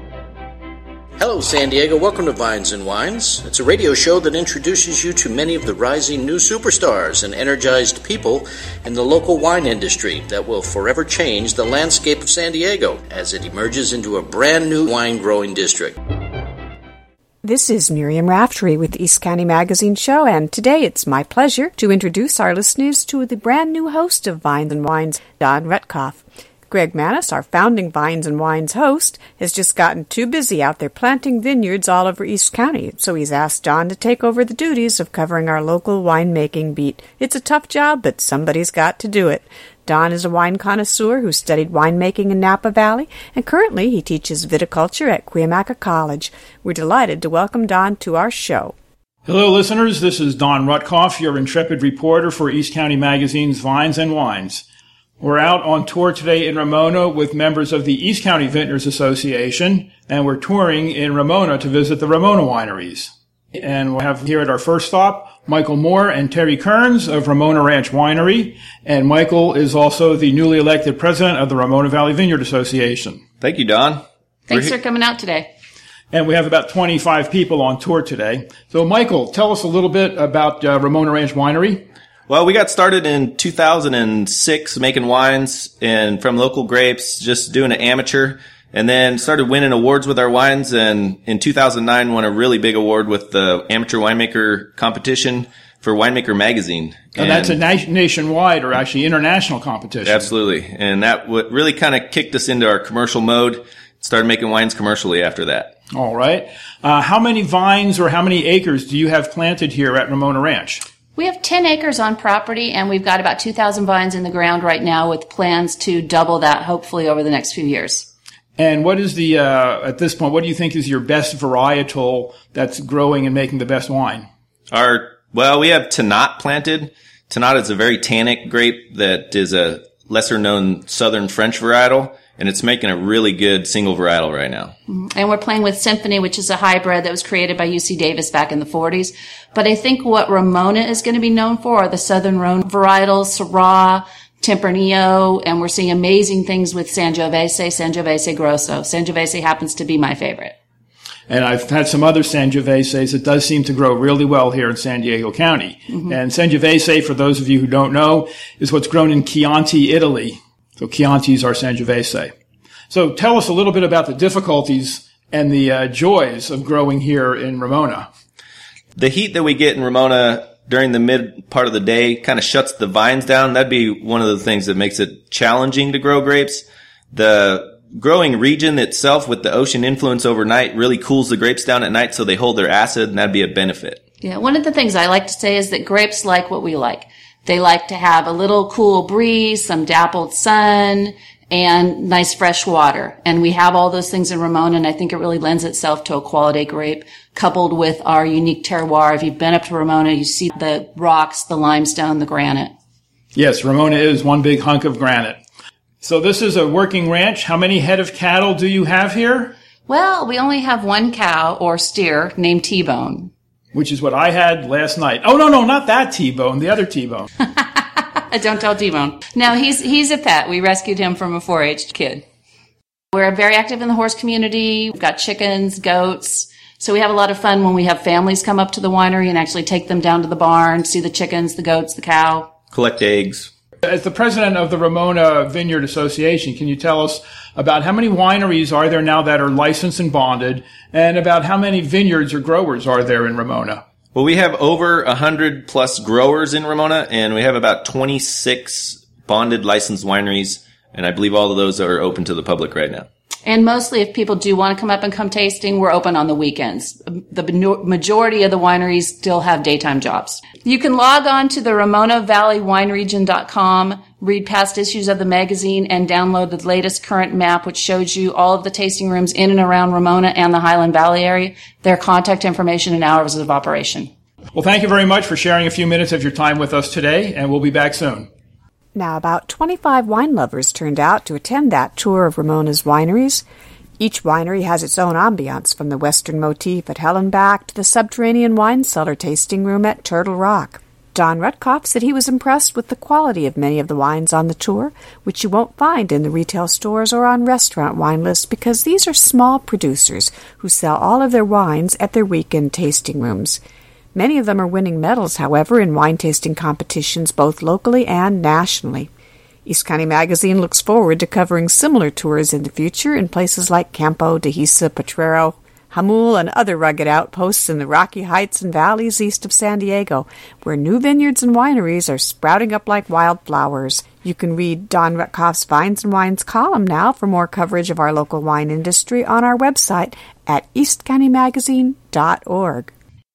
Hello, San Diego. Welcome to Vines and Wines. It's a radio show that introduces you to many of the rising new superstars and energized people in the local wine industry that will forever change the landscape of San Diego as it emerges into a brand new wine-growing district. This is Miriam Raftery with the East County Magazine Show, and today it's my pleasure to introduce our listeners to the brand new host of Vines and Wines, Don Rutkoff. Greg Manis, our founding Vines and Wines host, has just gotten too busy out there planting vineyards all over East County, so he's asked Don to take over the duties of covering our local winemaking beat. It's a tough job, but somebody's got to do it. Don is a wine connoisseur who studied winemaking in Napa Valley, and currently he teaches viticulture at Cuyamaca College. We're delighted to welcome Don to our show. Hello, listeners. This is Don Rutkoff, your intrepid reporter for East County Magazine's Vines and Wines. We're out on tour today in Ramona with members of the East County Vintners Association, and we're touring in Ramona to visit the Ramona wineries. And we'll have here at our first stop Michael Moore and Terry Kearns of Ramona Ranch Winery, and Michael is also the newly elected president of the Ramona Valley Vineyard Association. Thank you, Don. Thanks for coming out today. And we have about twenty-five people on tour today. So, Michael, tell us a little bit about uh, Ramona Ranch Winery. Well, we got started in two thousand six making wines and from local grapes, just doing it amateur, and then started winning awards with our wines. And in two thousand nine, won a really big award with the Amateur Winemaker Competition for Winemaker Magazine. And, and that's a na- nationwide or actually international competition. Absolutely. And that w- really kind of kicked us into our commercial mode. Started making wines commercially after that. All right. Uh, how many vines or how many acres do you have planted here at Ramona Ranch? We have ten acres on property, and we've got about two thousand vines in the ground right now with plans to double that, hopefully, over the next few years. And what is the, uh, at this point, what do you think is your best varietal that's growing and making the best wine? Our, well, we have Tannat planted. Tannat is a very tannic grape that is a lesser-known southern French varietal, and it's making a really good single varietal right now. And we're playing with Symphony, which is a hybrid that was created by U C Davis back in the forties. But I think what Ramona is going to be known for are the Southern Rhone varietals, Syrah, Tempranillo, and we're seeing amazing things with Sangiovese, Sangiovese Grosso. Sangiovese happens to be my favorite. And I've had some other Sangioveses. It does seem to grow really well here in San Diego County. Mm-hmm. And Sangiovese, for those of you who don't know, is what's grown in Chianti, Italy. So Chianti's our Sangiovese. So tell us a little bit about the difficulties and the uh, joys of growing here in Ramona. The heat that we get in Ramona during the mid part of the day kind of shuts the vines down. That'd be one of the things that makes it challenging to grow grapes. The growing region itself with the ocean influence overnight really cools the grapes down at night so they hold their acid, and that'd be a benefit. Yeah, one of the things I like to say is that grapes like what we like. They like to have a little cool breeze, some dappled sun, and nice fresh water. And we have all those things in Ramona, and I think it really lends itself to a quality grape, coupled with our unique terroir. If you've been up to Ramona, you see the rocks, the limestone, the granite. Yes, Ramona is one big hunk of granite. So this is a working ranch. How many head of cattle do you have here? Well, we only have one cow or steer named T-Bone. Which is what I had last night. Oh, no, no, not that T-Bone, the other T-Bone. Don't tell T-Bone. No, he's he's a pet. We rescued him from a four-H kid. We're very active in the horse community. We've got chickens, goats. So we have a lot of fun when we have families come up to the winery and actually take them down to the barn, see the chickens, the goats, the cow. Collect eggs. As the president of the Ramona Vineyard Association, can you tell us about how many wineries are there now that are licensed and bonded, and about how many vineyards or growers are there in Ramona? Well, we have over one hundred plus growers in Ramona, and we have about twenty-six bonded licensed wineries, and I believe all of those are open to the public right now. And mostly if people do want to come up and come tasting, we're open on the weekends. The majority of the wineries still have daytime jobs. You can log on to the Ramona Valley Wine Region dot com, read past issues of the magazine, and download the latest current map, which shows you all of the tasting rooms in and around Ramona and the Highland Valley area, their contact information and hours of operation. Well, thank you very much for sharing a few minutes of your time with us today, and we'll be back soon. Now, about twenty-five wine lovers turned out to attend that tour of Ramona's wineries. Each winery has its own ambiance, from the Western motif at Hellenbach to the subterranean wine cellar tasting room at Turtle Rock. Don Rutkoff said he was impressed with the quality of many of the wines on the tour, which you won't find in the retail stores or on restaurant wine lists, because these are small producers who sell all of their wines at their weekend tasting rooms. Many of them are winning medals, however, in wine tasting competitions both locally and nationally. East County Magazine looks forward to covering similar tours in the future in places like Campo, Dehesa, Potrero, Jamul, and other rugged outposts in the Rocky Heights and valleys east of San Diego, where new vineyards and wineries are sprouting up like wildflowers. You can read Don Rutkoff's Vines and Wines column now for more coverage of our local wine industry on our website at east county magazine dot org.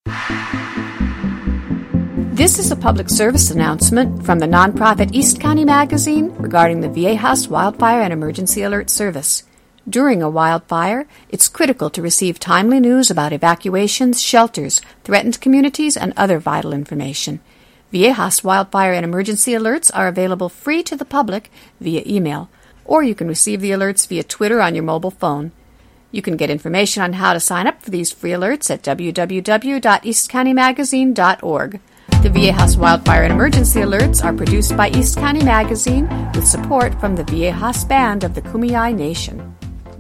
This is a public service announcement from the nonprofit East County Magazine regarding the Viejas Wildfire and Emergency Alert Service. During a wildfire, it's critical to receive timely news about evacuations, shelters, threatened communities, and other vital information. Viejas Wildfire and Emergency Alerts are available free to the public via email, or you can receive the alerts via Twitter on your mobile phone. You can get information on how to sign up for these free alerts at w w w dot east county magazine dot org. The Viejas Wildfire and Emergency Alerts are produced by East County Magazine with support from the Viejas Band of the Kumeyaay Nation.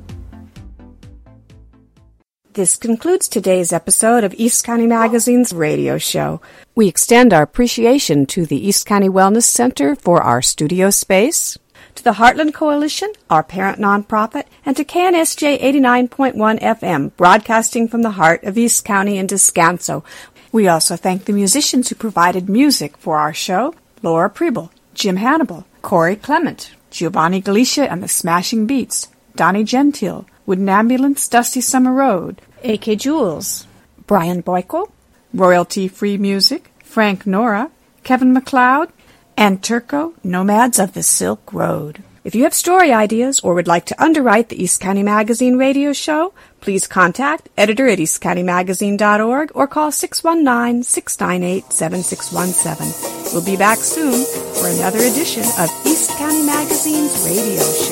This concludes today's episode of East County Magazine's radio show. We extend our appreciation to the East County Wellness Center for our studio space, to the Heartland Coalition, our parent nonprofit, and to K N S J eighty-nine point one F M, broadcasting from the heart of East County in Descanso. We also thank the musicians who provided music for our show: Laura Preble, Jim Hannibal, Corey Clement, Giovanni Galicia and the Smashing Beats, Donnie Gentile, Wooden Ambulance, Dusty Summer Road, A K Jules, Brian Boyko, Royalty-Free Music, Frank Nora, Kevin MacLeod, and Turco, Nomads of the Silk Road. If you have story ideas or would like to underwrite the East County Magazine radio show, please contact editor at east county magazine dot org or call six one nine, six nine eight, seven six one seven. We'll be back soon for another edition of East County Magazine's radio show.